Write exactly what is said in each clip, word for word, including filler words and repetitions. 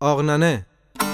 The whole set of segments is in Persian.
آغننه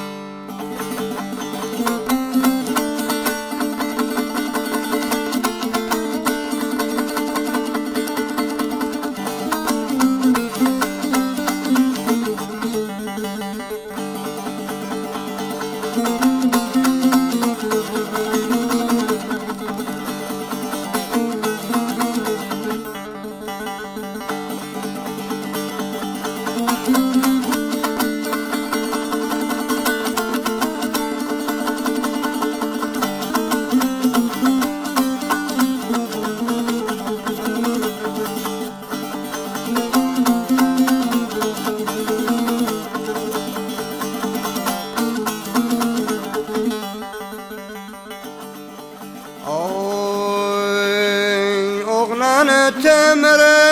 تمره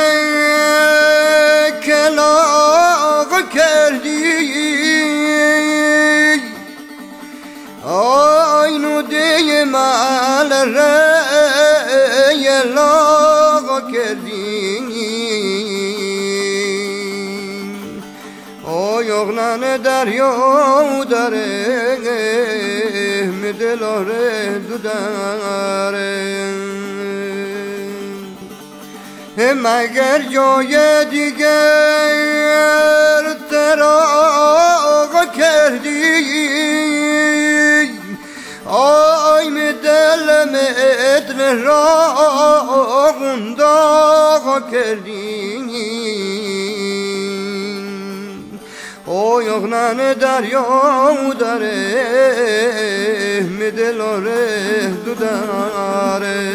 کلاغ کردی آینو دی مال ری لاغ کردی آی اغنان دریا داره مدلاره دو داره مگر جای دیگر تراغ کردی آی می دل مدر را غنداغ کردی آی اغنان دریا داره می دلاره دو داره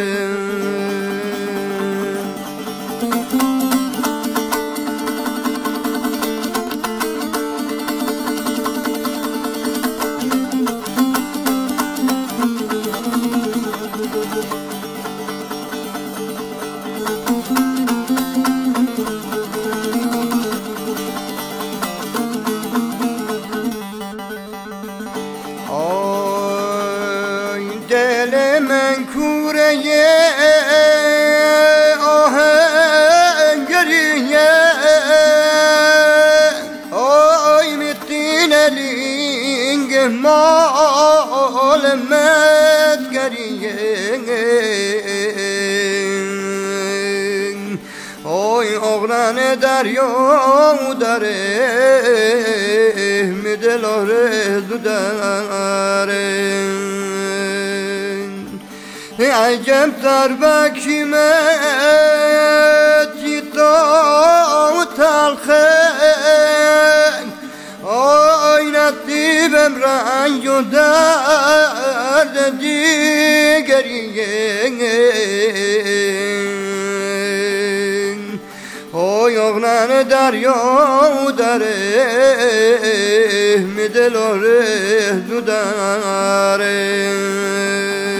دل من کوره آهنگریه آی میتین لینگ مال مدگریه آی اغران دریا داره میدلاره دو داره عجب تر بکیمتی تا تلخه آی نتیبم رنج و درد دیگریه آی اغنان دریا داره میدلاره دو داره